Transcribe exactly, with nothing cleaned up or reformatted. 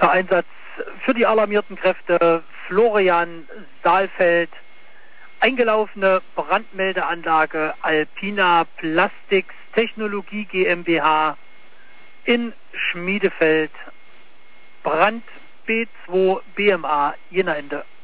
Einsatz für die alarmierten Kräfte Florian Saalfeld. Eingelaufene Brandmeldeanlage Alpina Plastics Technologie GmbH in Schmiedefeld. Brand B zwei B M A Jena Ende.